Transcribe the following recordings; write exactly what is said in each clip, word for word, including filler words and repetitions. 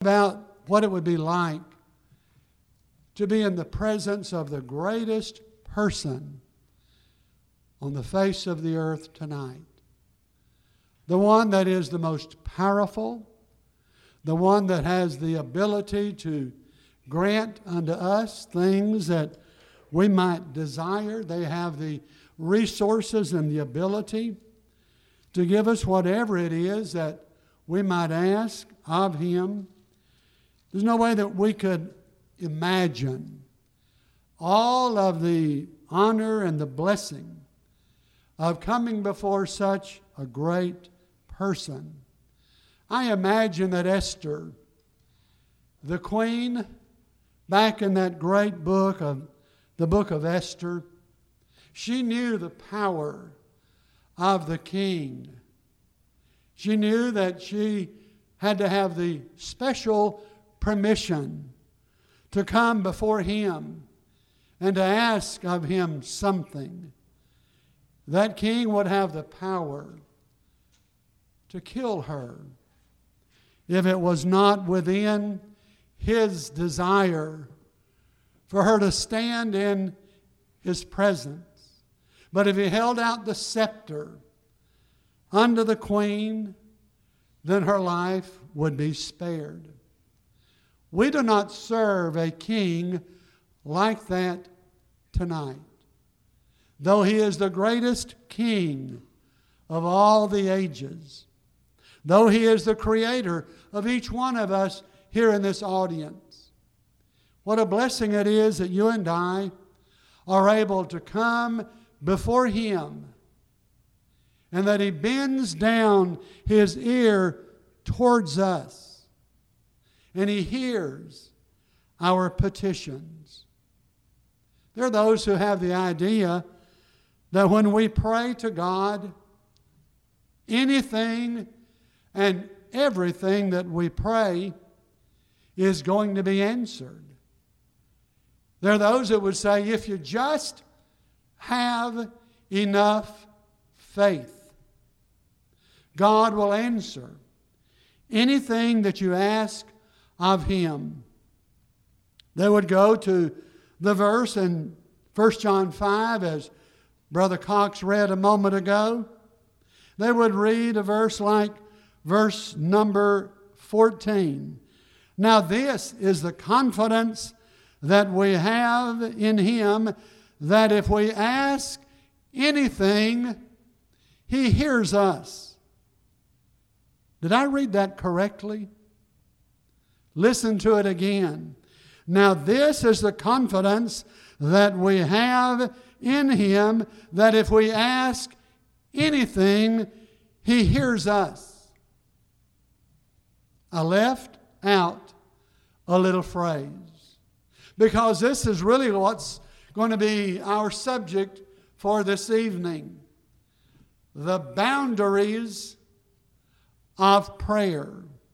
about what it would be like to be in the presence of the greatest person on the face of the earth tonight. The one that is the most powerful, the one that has the ability to grant unto us things that we might desire. They have the resources and the ability to give us whatever it is that we might ask of Him. There's no way that we could imagine all of the honor and the blessing of coming before such a great person. I imagine that Esther, the queen, back in that great book of the book of Esther, she knew the power of the king. She knew that she had to have the special permission to come before him and to ask of him something. That king would have the power to kill her if it was not within his desire for her to stand in his presence. But if he held out the scepter unto the queen, then her life would be spared. We do not serve a king like that tonight. Though he is the greatest king of all the ages, though he is the creator of each one of us here in this audience, what a blessing it is that you and I are able to come before him and that he bends down his ear towards us and he hears our petitions. There are those who have the idea that when we pray to God, anything and everything that we pray is going to be answered. There are those that would say, if you just have enough faith, God will answer anything that you ask of Him. They would go to the verse in First John five, as Brother Cox read a moment ago. They would read a verse like verse number fourteen. Now this is the confidence that we have in Him, that if we ask anything, He hears us. Did I read that correctly? Listen to it again. Now this is the confidence that we have in Him, that if we ask anything, He hears us. I left out a little phrase, because this is really what's going to be our subject for this evening. The boundaries of prayer.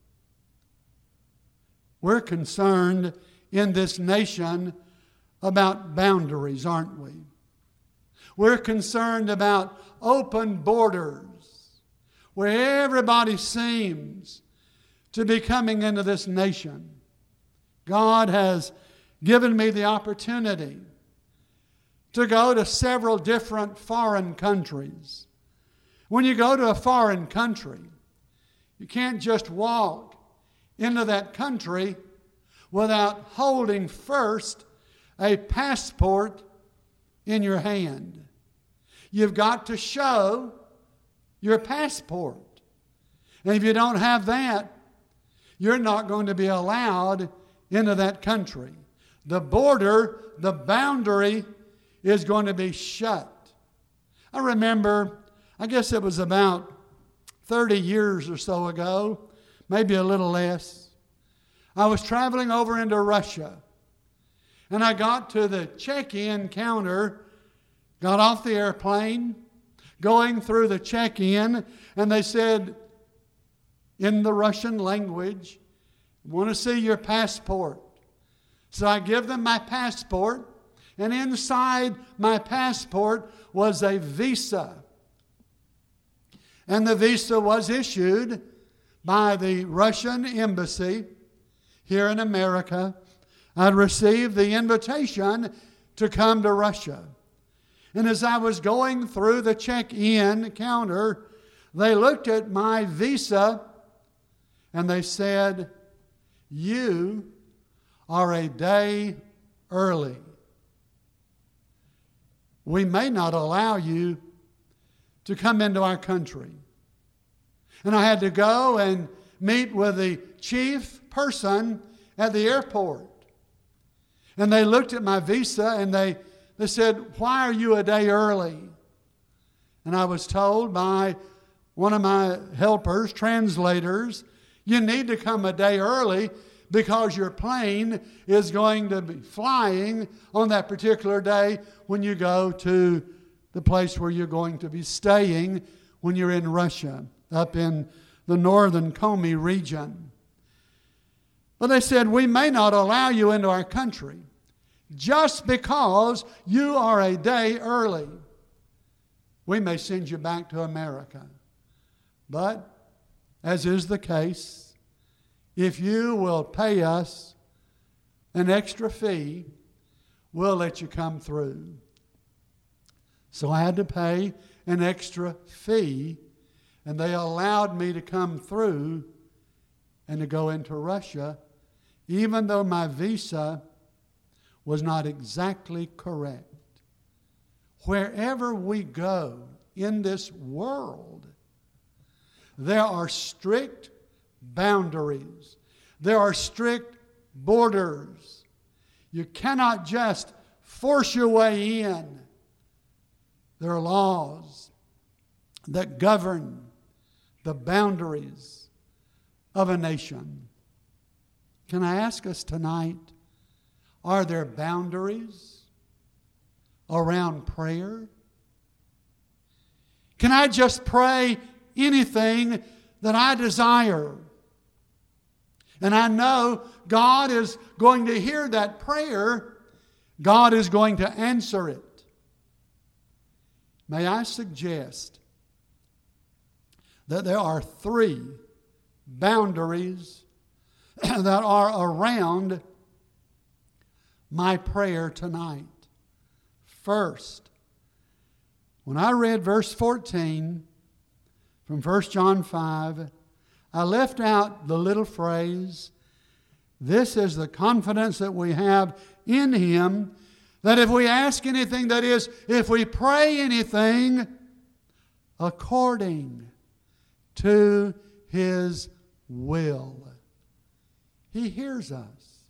We're concerned in this nation about boundaries, aren't we? We're concerned about open borders, where everybody seems to be coming into this nation. God has given me the opportunity to go to several different foreign countries. When you go to a foreign country, you can't just walk into that country without holding first a passport in your hand. You've got to show your passport. And if you don't have that, you're not going to be allowed into that country. The border, the boundary is going to be shut. I remember, I guess it was about thirty years or so ago, maybe a little less. I was traveling over into Russia, and I got to the check-in counter, got off the airplane, going through the check-in, and they said in the Russian language, "I want to see your passport." So I give them my passport, and inside my passport was a visa. And the visa was issued by the Russian embassy, here in America, I'd received the invitation to come to Russia. And as I was going through the check-in counter, they looked at my visa and they said, "You are a day early. We may not allow you to come into our country." And I had to go and meet with the chief person at the airport. And they looked at my visa and they, they said, "Why are you a day early?" And I was told by one of my helpers, translators, "You need to come a day early because your plane is going to be flying on that particular day when you go to the place where you're going to be staying when you're in Russia, up in the northern Komi region." But they said, "We may not allow you into our country just because you are a day early. We may send you back to America. But, as is the case, if you will pay us an extra fee, we'll let you come through." So I had to pay an extra fee, and they allowed me to come through and to go into Russia, even though my visa was not exactly correct. Wherever we go in this world, there are strict boundaries. There are strict borders. You cannot just force your way in. There are laws that govern the boundaries of a nation. Can I ask us tonight, are there boundaries around prayer? Can I just pray anything that I desire? And I know God is going to hear that prayer. God is going to answer it. May I suggest that there are three boundaries that are around my prayer tonight. First, when I read verse fourteen from First John five, I left out the little phrase, "This is the confidence that we have in Him, that if we ask anything, that is, if we pray anything according to His will, He hears us."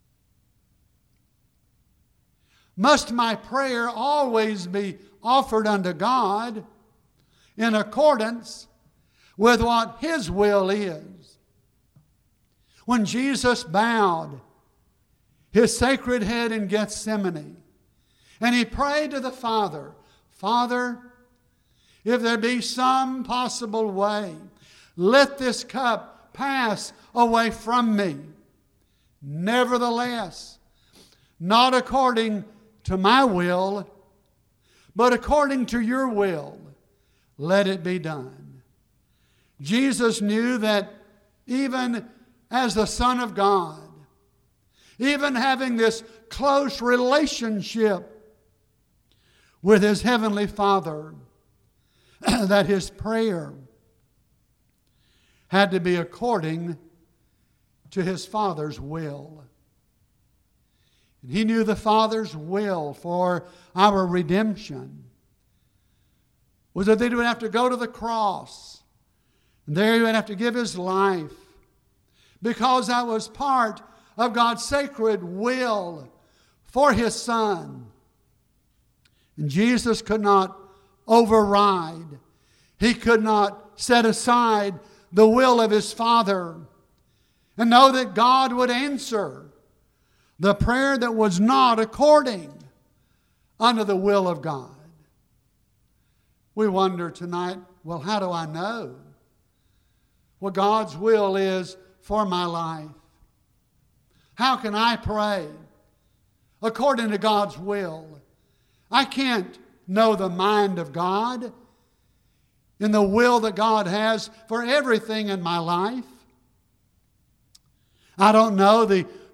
Must my prayer always be offered unto God in accordance with what His will is? When Jesus bowed His sacred head in Gethsemane and He prayed to the Father, "Father, if there be some possible way, let this cup pass away from me. Nevertheless, not according to my will, but according to your will, let it be done." Jesus knew that even as the Son of God, even having this close relationship with His Heavenly Father, that His prayer had to be according to His Father's will. And He knew the Father's will for our redemption was that He would have to go to the cross, and there He would have to give His life, because that was part of God's sacred will for His Son. And Jesus could not override, He could not set aside the will of His Father and know that God would answer the prayer that was not according unto the will of God. We wonder tonight, well, how do I know what God's will is for my life? How can I pray according to God's will? I can't know the mind of God and the will that God has for everything in my life. I don't know the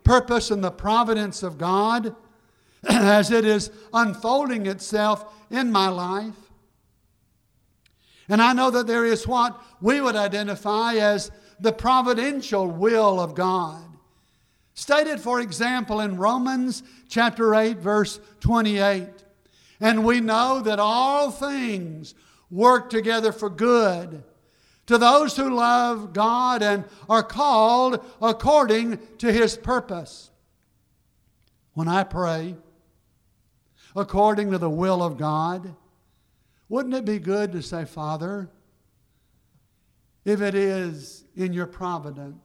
purpose and the providence of God as it is unfolding itself in my life. And I know that there is what we would identify as the providential will of God. Stated, for example, in Romans chapter eight, verse twenty-eight. And we know that all things work together for good to those who love God and are called according to His purpose. When I pray according to the will of God, wouldn't it be good to say, Father, if it is in your providence,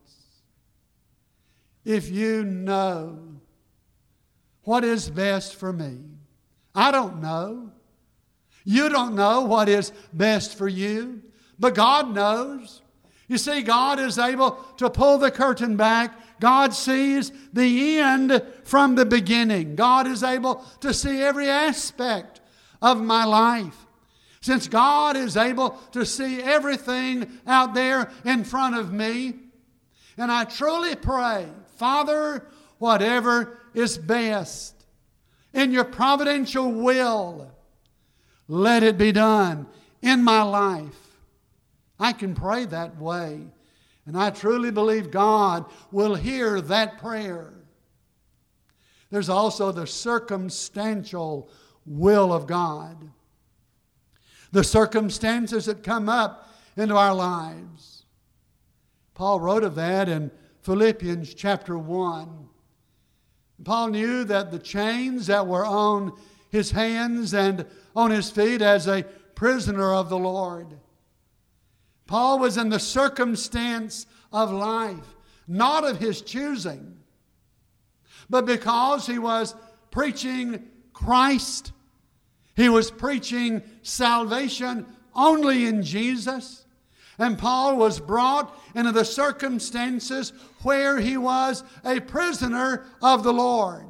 if you know what is best for me? I don't know. You don't know what is best for you, but God knows. You see, God is able to pull the curtain back. God sees the end from the beginning. God is able to see every aspect of my life. Since God is able to see everything out there in front of me, and I truly pray, Father, whatever is best in your providential will, let it be done in my life. I can pray that way, and I truly believe God will hear that prayer. There's also the circumstantial will of God. The circumstances that come up into our lives. Paul wrote of that in Philippians chapter one. Paul knew that the chains that were on his hands and on his feet as a prisoner of the Lord. Paul was in the circumstance of life, not of his choosing, but because he was preaching Christ, he was preaching salvation only in Jesus. And Paul was brought into the circumstances where he was a prisoner of the Lord.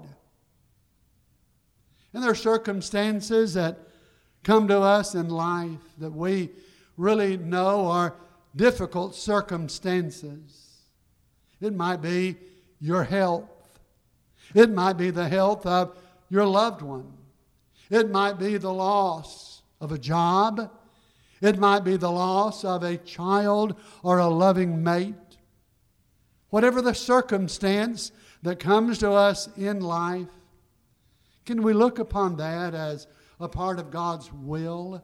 And there are circumstances that come to us in life that we really know are difficult circumstances. It might be your health. It might be the health of your loved one. It might be the loss of a job. It might be the loss of a child or a loving mate. Whatever the circumstance that comes to us in life, can we look upon that as a part of God's will?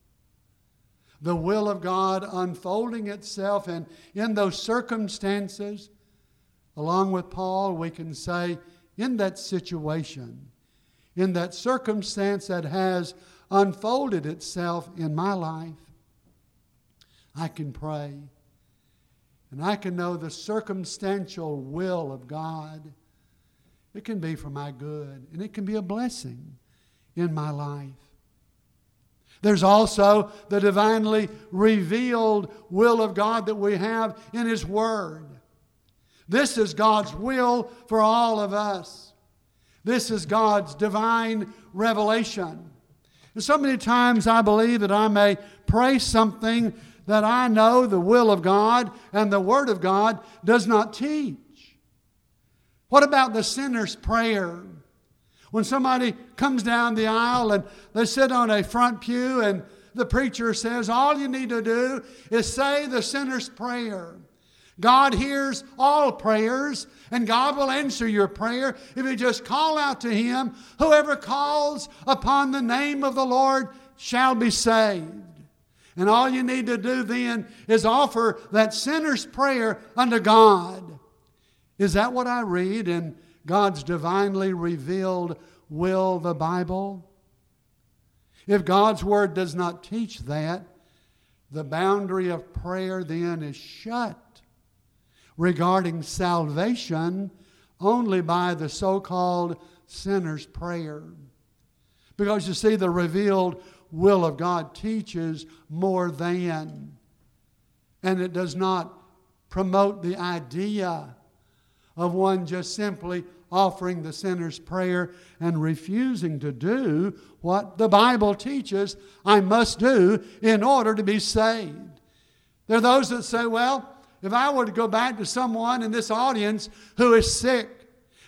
The will of God unfolding itself, and in those circumstances, along with Paul, we can say, in that situation, in that circumstance that has unfolded itself in my life, I can pray, and I can know the circumstantial will of God. It can be for my good, and it can be a blessing in my life. There's also the divinely revealed will of God that we have in His Word. This is God's will for all of us. This is God's divine revelation. And so many times I believe that I may pray something that I know the will of God and the Word of God does not teach. What about the sinner's prayer? When somebody comes down the aisle and they sit on a front pew and the preacher says, all you need to do is say the sinner's prayer. God hears all prayers, and God will answer your prayer if you just call out to Him. Whoever calls upon the name of the Lord shall be saved. And all you need to do then is offer that sinner's prayer unto God. Is that what I read in God's divinely revealed will, the Bible? If God's Word does not teach that, the boundary of prayer then is shut regarding salvation only by the so-called sinner's prayer. Because you see, the revealed will of God teaches more than, and it does not promote the idea of one just simply offering the sinner's prayer and refusing to do what the Bible teaches I must do in order to be saved. There are those that say, well, if I were to go back to someone in this audience who is sick,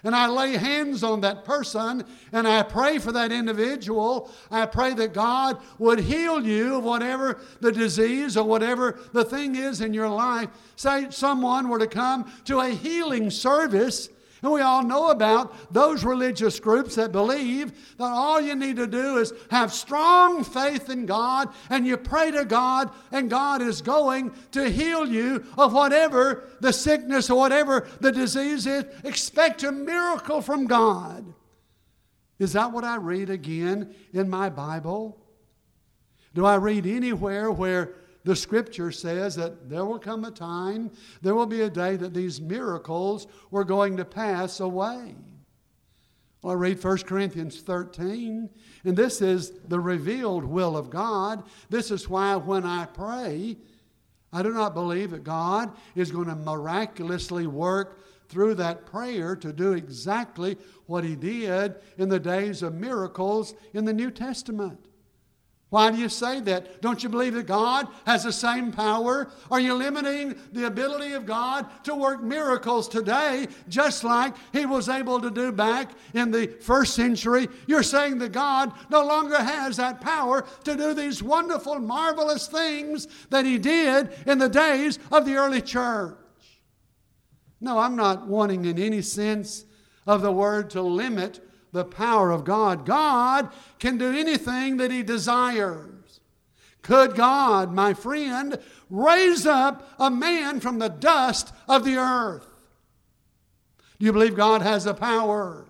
and I lay hands on that person and I pray for that individual, I pray that God would heal you of whatever the disease or whatever the thing is in your life. Say someone were to come to a healing service, and we all know about those religious groups that believe that all you need to do is have strong faith in God, and you pray to God, and God is going to heal you of whatever the sickness or whatever the disease is. Expect a miracle from God. Is that what I read again in my Bible? Do I read anywhere where the Scripture says that there will come a time, there will be a day that these miracles were going to pass away? Well, I read First Corinthians thirteen, and this is the revealed will of God. This is why when I pray, I do not believe that God is going to miraculously work through that prayer to do exactly what He did in the days of miracles in the New Testament. Why do you say that? Don't you believe that God has the same power? Are you limiting the ability of God to work miracles today just like He was able to do back in the first century? You're saying that God no longer has that power to do these wonderful, marvelous things that He did in the days of the early church. No, I'm not wanting in any sense of the word to limit the power of God. God can do anything that He desires. Could God, my friend, raise up a man from the dust of the earth? Do you believe God has the power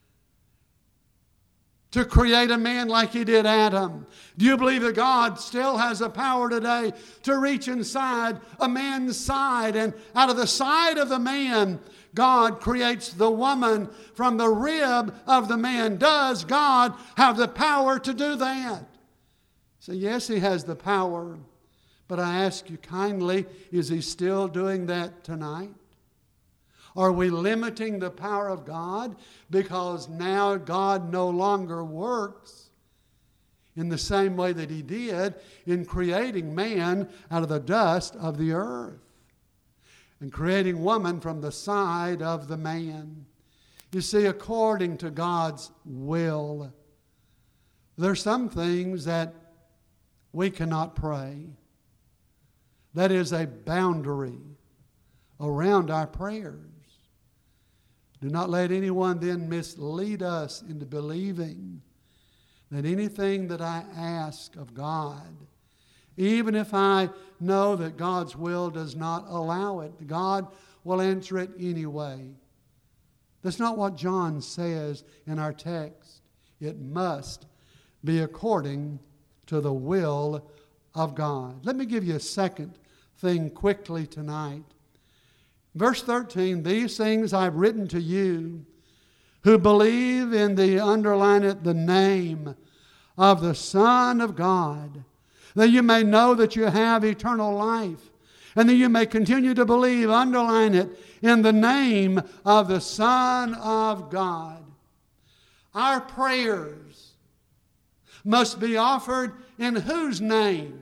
to create a man like He did Adam? Do you believe that God still has the power today to reach inside a man's side, and out of the side of the man God creates the woman from the rib of the man? Does God have the power to do that? So yes, He has the power. But I ask you kindly, is He still doing that tonight? Are we limiting the power of God because now God no longer works in the same way that He did in creating man out of the dust of the earth and creating woman from the side of the man? You see, according to God's will, there are some things that we cannot pray. That is a boundary around our prayers. Do not let anyone then mislead us into believing that anything that I ask of God, even if I know that God's will does not allow it, God will answer it anyway. That's not what John says in our text. It must be according to the will of God. Let me give you a second thing quickly tonight. Verse thirteen, these things I've written to you who believe in the, underline it, the name of the Son of God, that you may know that you have eternal life, and that you may continue to believe, underline it, in the name of the Son of God. Our prayers must be offered in whose name?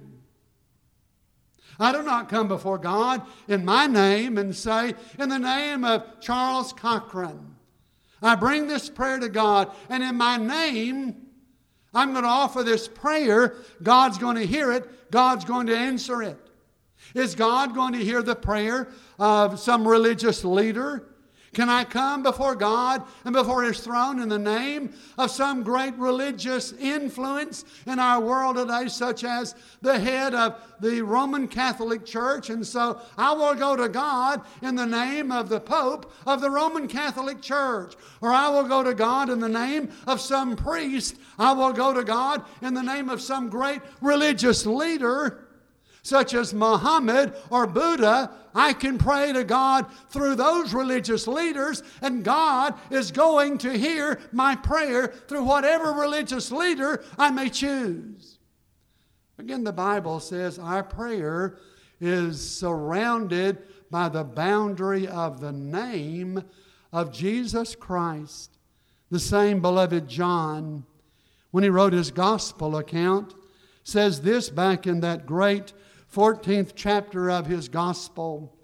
I do not come before God in my name and say, in the name of Charles Cochran, I bring this prayer to God, and in my name, I'm going to offer this prayer. God's going to hear it. God's going to answer it. Is God going to hear the prayer of some religious leader? Can I come before God and before His throne in the name of some great religious influence in our world today, such as the head of the Roman Catholic Church? And so I will go to God in the name of the Pope of the Roman Catholic Church. Or I will go to God in the name of some priest. I will go to God in the name of some great religious leader, such as Muhammad or Buddha. I can pray to God through those religious leaders, and God is going to hear my prayer through whatever religious leader I may choose. Again, the Bible says our prayer is surrounded by the boundary of the name of Jesus Christ. The same beloved John, when he wrote his gospel account, says this back in that great fourteenth chapter of his gospel.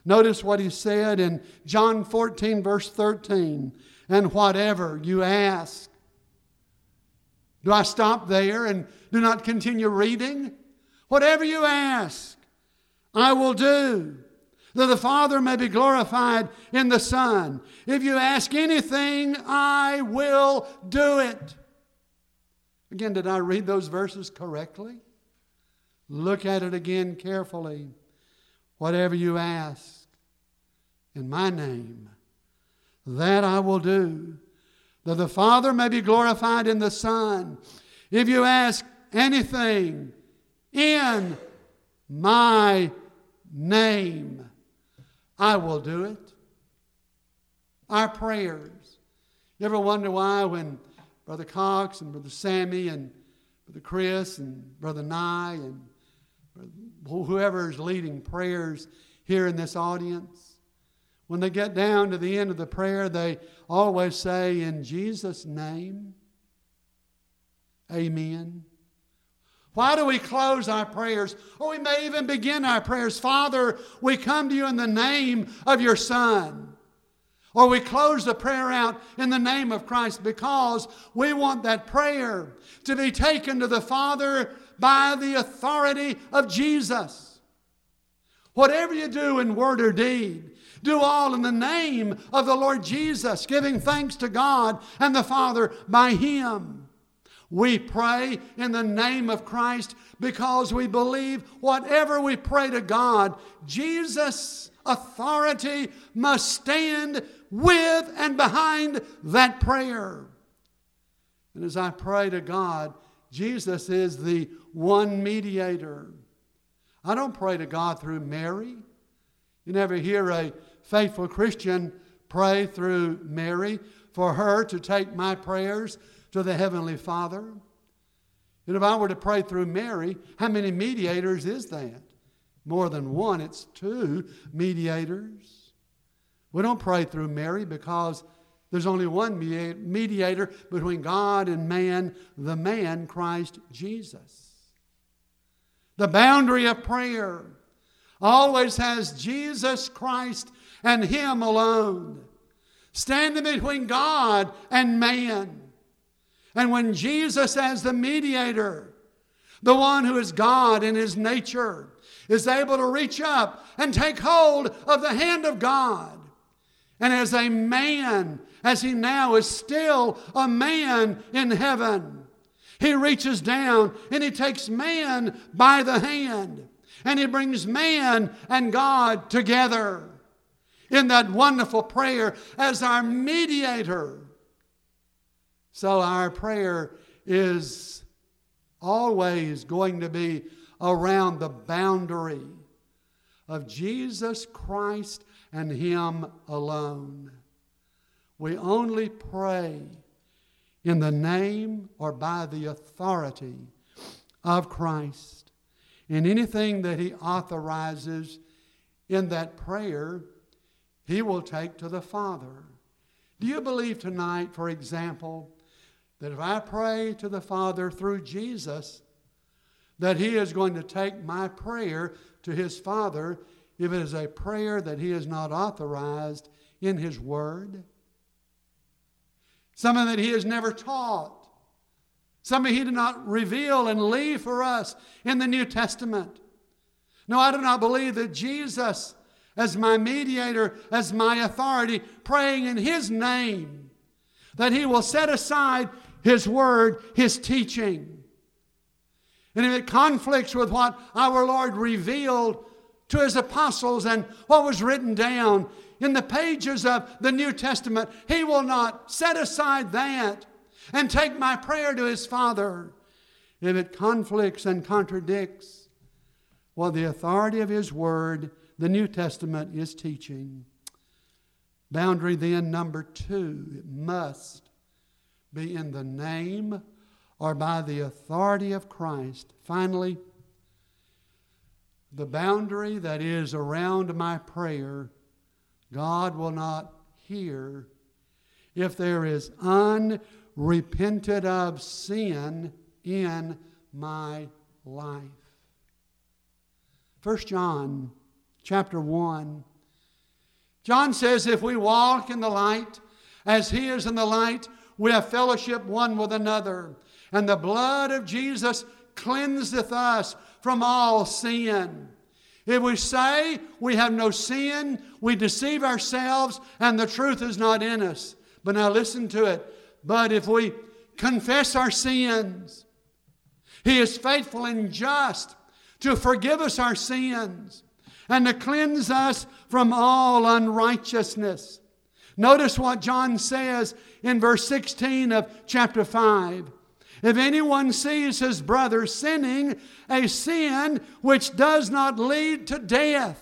Notice what he said in John fourteen, verse thirteen. And whatever you ask. Do I stop there and do not continue reading? Whatever you ask, I will do, that the Father may be glorified in the Son. If you ask anything, I will do it. Again, did I read those verses correctly? Look at it again carefully. Whatever you ask in my name, that I will do, that the Father may be glorified in the Son. If you ask anything in my name, I will do it. Our prayers. You ever wonder why when Brother Cox and Brother Sammy and Brother Chris and Brother Nye and whoever is leading prayers here in this audience, when they get down to the end of the prayer, they always say, in Jesus' name, amen. Why do we close our prayers? Or we may even begin our prayers, Father, we come to you in the name of your Son. Or we close the prayer out in the name of Christ because we want that prayer to be taken to the Father by the authority of Jesus. Whatever you do in word or deed, do all in the name of the Lord Jesus, giving thanks to God and the Father by Him. We pray in the name of Christ because we believe whatever we pray to God, Jesus' authority must stand with and behind that prayer. And as I pray to God, Jesus is the one mediator. I don't pray to God through Mary. You never hear a faithful Christian pray through Mary for her to take my prayers to the Heavenly Father. And if I were to pray through Mary, how many mediators is that? More than one, it's two mediators. We don't pray through Mary because there's only one mediator between God and man, the man, Christ Jesus. The boundary of prayer always has Jesus Christ and Him alone, standing between God and man. And when Jesus, as the mediator, the one who is God in His nature, is able to reach up and take hold of the hand of God, and as a man, as He now is still a man in heaven, He reaches down and He takes man by the hand, and He brings man and God together in that wonderful prayer as our mediator. So our prayer is always going to be around the boundary of Jesus Christ and Him alone. We only pray in the name or by the authority of Christ. And anything that He authorizes in that prayer, He will take to the Father. Do you believe tonight, for example, that if I pray to the Father through Jesus, that He is going to take my prayer to His Father if it is a prayer that He has not authorized in His Word? Something that He has never taught. Something He did not reveal and leave for us in the New Testament. No, I do not believe that Jesus, as my mediator, as my authority, praying in His name, that He will set aside His Word, His teaching. And if it conflicts with what our Lord revealed to His apostles and what was written down in the pages of the New Testament, He will not set aside that and take my prayer to His Father if it conflicts and contradicts what the authority of His Word, the New Testament, is teaching. Boundary then number two, it must be in the name or by the authority of Christ. Finally, the boundary that is around my prayer, God will not hear if there is unrepented of sin in my life. First John chapter one John says, if we walk in the light, as He is in the light, we have fellowship one with another. And the blood of Jesus cleanseth us from all sin. If we say we have no sin, we deceive ourselves and the truth is not in us. But now listen to it. But if we confess our sins, He is faithful and just to forgive us our sins and to cleanse us from all unrighteousness. Notice what John says in verse sixteen of chapter five. If anyone sees his brother sinning a sin which does not lead to death.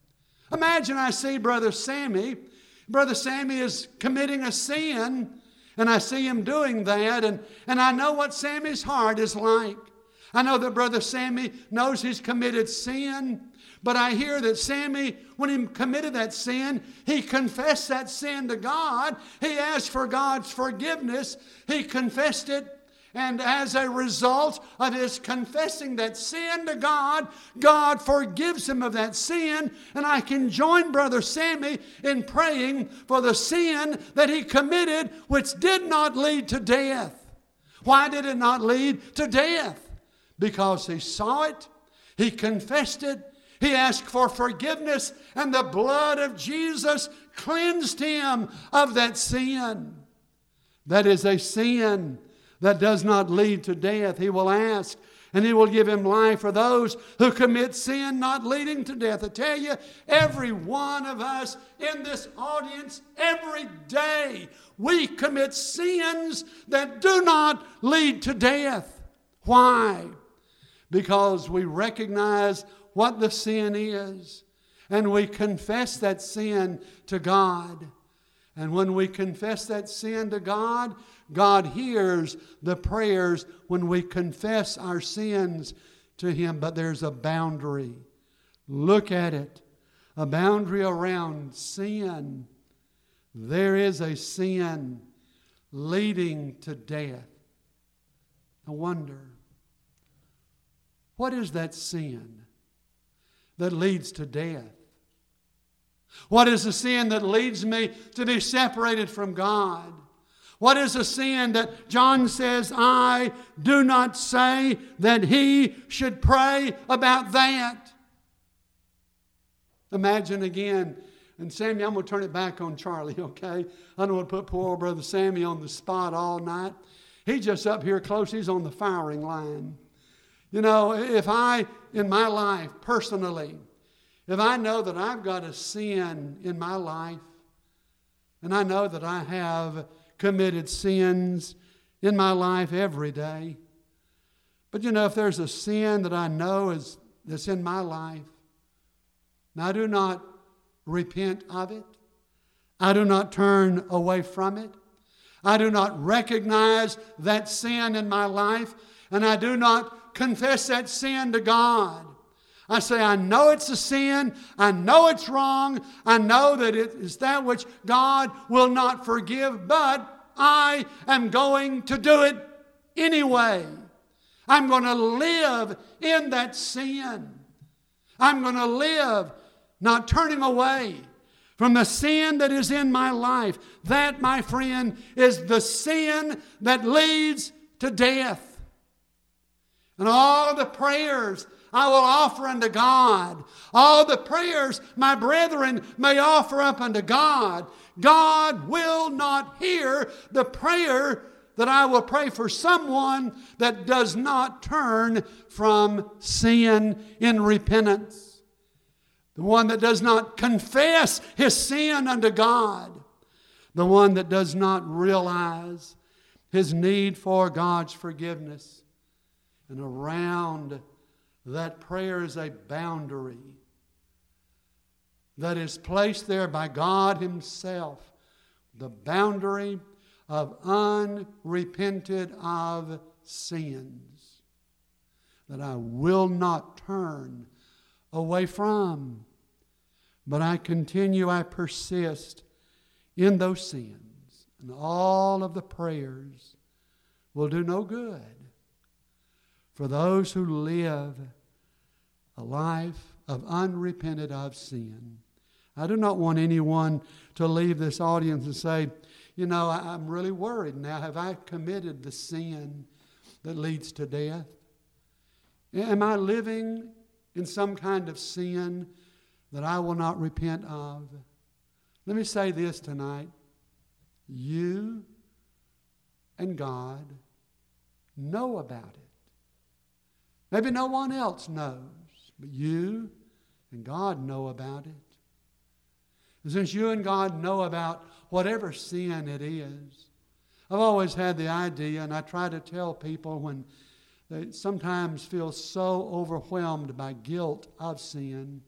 Imagine I see Brother Sammy. Brother Sammy is committing a sin, and I see him doing that, and, and I know what Sammy's heart is like. I know that Brother Sammy knows he's committed sin, but I hear that Sammy, when he committed that sin, he confessed that sin to God. He asked for God's forgiveness. He confessed it. And as a result of his confessing that sin to God, God forgives him of that sin. And I can join Brother Sammy in praying for the sin that he committed, which did not lead to death. Why did it not lead to death? Because he saw it, he confessed it, he asked for forgiveness, and the blood of Jesus cleansed him of that sin. That is a sin that does not lead to death. He will ask, and He will give him life for those who commit sin not leading to death. I tell you, every one of us in this audience, every day, we commit sins that do not lead to death. Why? Because we recognize what the sin is, and we confess that sin to God. And when we confess that sin to God, God hears the prayers when we confess our sins to Him. But there's a boundary. Look at it. A boundary around sin. There is a sin leading to death. I wonder, what is that sin that leads to death? What is the sin that leads me to be separated from God? What is the sin that John says, I do not say that he should pray about that? Imagine again, and Sammy, I'm going to turn it back on Charlie, okay? I don't want to put poor old Brother Sammy on the spot all night. He's just up here close. He's on the firing line. You know, if I, in my life, personally, if I know that I've got a sin in my life, and I know that I have committed sins in my life every day, but you know, if there's a sin that I know is that's in my life, and I do not repent of it, I do not turn away from it, I do not recognize that sin in my life, and I do not confess that sin to God. I say, I know it's a sin. I know it's wrong. I know that it is that which God will not forgive, but I am going to do it anyway. I'm going to live in that sin. I'm going to live not turning away from the sin that is in my life. That, my friend, is the sin that leads to death. And all the prayers I will offer unto God, all the prayers my brethren may offer up unto God, God will not hear the prayer that I will pray for someone that does not turn from sin in repentance. The one that does not confess his sin unto God. The one that does not realize his need for God's forgiveness. And around that prayer is a boundary that is placed there by God Himself. The boundary of unrepented of sins that I will not turn away from. But I continue, I persist in those sins. And all of the prayers will do no good for those who live a life of unrepented of sin. I do not want anyone to leave this audience and say, you know, I, I'm really worried now. Have I committed the sin that leads to death? Am I living in some kind of sin that I will not repent of? Let me say this tonight. You and God know about it. Maybe no one else knows, but you and God know about it. And since you and God know about whatever sin it is, I've always had the idea, and I try to tell people when they sometimes feel so overwhelmed by guilt of sin,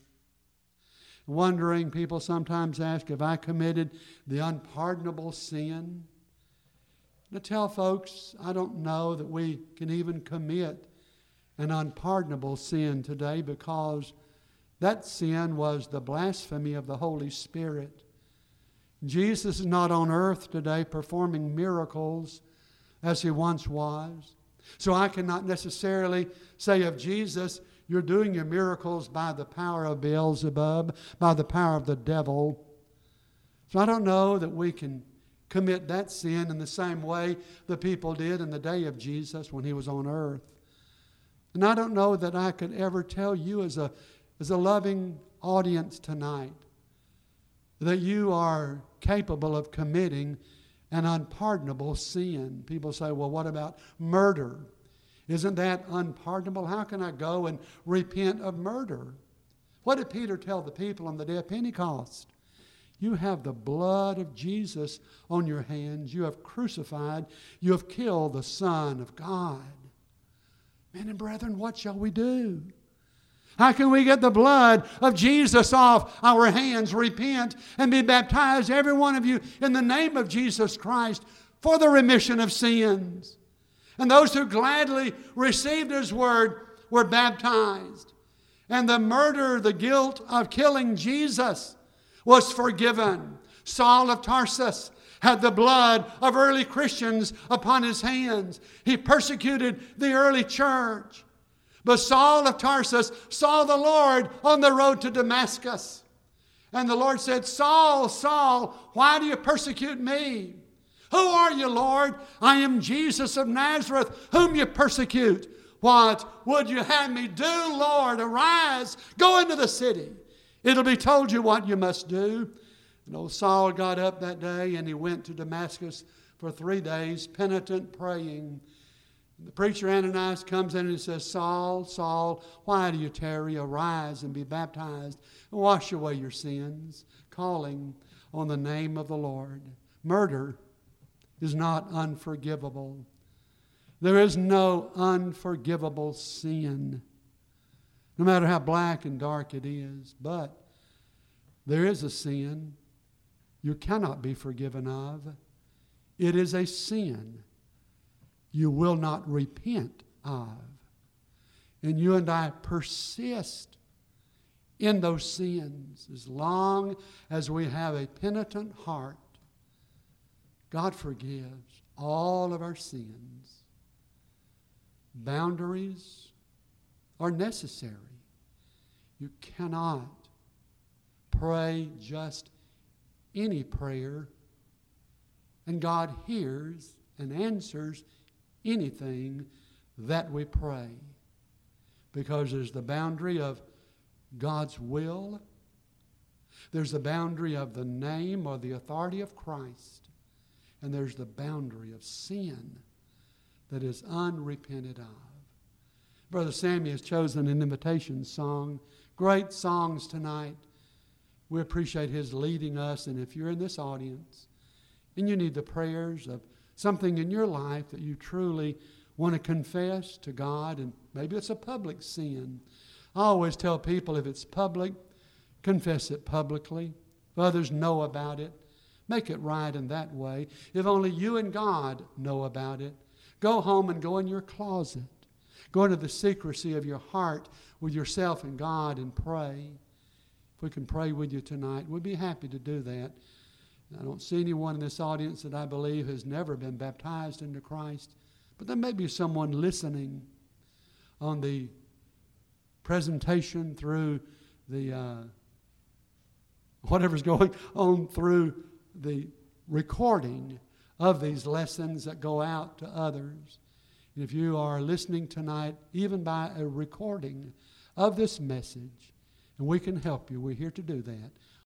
wondering, people sometimes ask, have I committed the unpardonable sin? And I tell folks, I don't know that we can even commit an unpardonable sin today, because that sin was the blasphemy of the Holy Spirit. Jesus is not on earth today performing miracles as he once was. So I cannot necessarily say of Jesus, you're doing your miracles by the power of Beelzebub, by the power of the devil. So I don't know that we can commit that sin in the same way the people did in the day of Jesus when he was on earth. And I don't know that I could ever tell you as a, as a loving audience tonight that you are capable of committing an unpardonable sin. People say, well, what about murder? Isn't that unpardonable? How can I go and repent of murder? What did Peter tell the people on the day of Pentecost? You have the blood of Jesus on your hands. You have crucified. You have killed the Son of God. Men and brethren, what shall we do? How can we get the blood of Jesus off our hands, repent, and be baptized, every one of you, in the name of Jesus Christ for the remission of sins? And those who gladly received his word were baptized. And the murder, the guilt of killing Jesus was forgiven. Saul of Tarsus had the blood of early Christians upon his hands. He persecuted the early church. But Saul of Tarsus saw the Lord on the road to Damascus. And the Lord said, Saul, Saul, why do you persecute me? Who are you, Lord? I am Jesus of Nazareth, whom you persecute. What would you have me do, Lord? Arise, go into the city. It'll be told you what you must do. And old Saul got up that day and he went to Damascus for three days, penitent, praying. The preacher Ananias comes in and he says, Saul, Saul, why do you tarry? Arise and be baptized and wash away your sins, calling on the name of the Lord. Murder is not unforgivable. There is no unforgivable sin, no matter how black and dark it is. But there is a sin you cannot be forgiven of. It is a sin you will not repent of. And you and I persist in those sins as long as we have a penitent heart. God forgives all of our sins. Boundaries are necessary. You cannot pray just any prayer, and God hears and answers anything that we pray, because there's the boundary of God's will, there's the boundary of the name or the authority of Christ, and there's the boundary of sin that is unrepented of. Brother Sammy has chosen an invitation song. Great songs tonight. We appreciate his leading us, and if you're in this audience and you need the prayers of something in your life that you truly want to confess to God, and maybe it's a public sin. I always tell people, if it's public, confess it publicly. If others know about it, make it right in that way. If only you and God know about it, go home and go in your closet. Go into the secrecy of your heart with yourself and God and pray. If we can pray with you tonight, we'd be happy to do that. I don't see anyone in this audience that I believe has never been baptized into Christ. But there may be someone listening on the presentation through the uh, whatever's going on through the recording of these lessons that go out to others. And if you are listening tonight, even by a recording of this message, and we can help you, we're here to do that.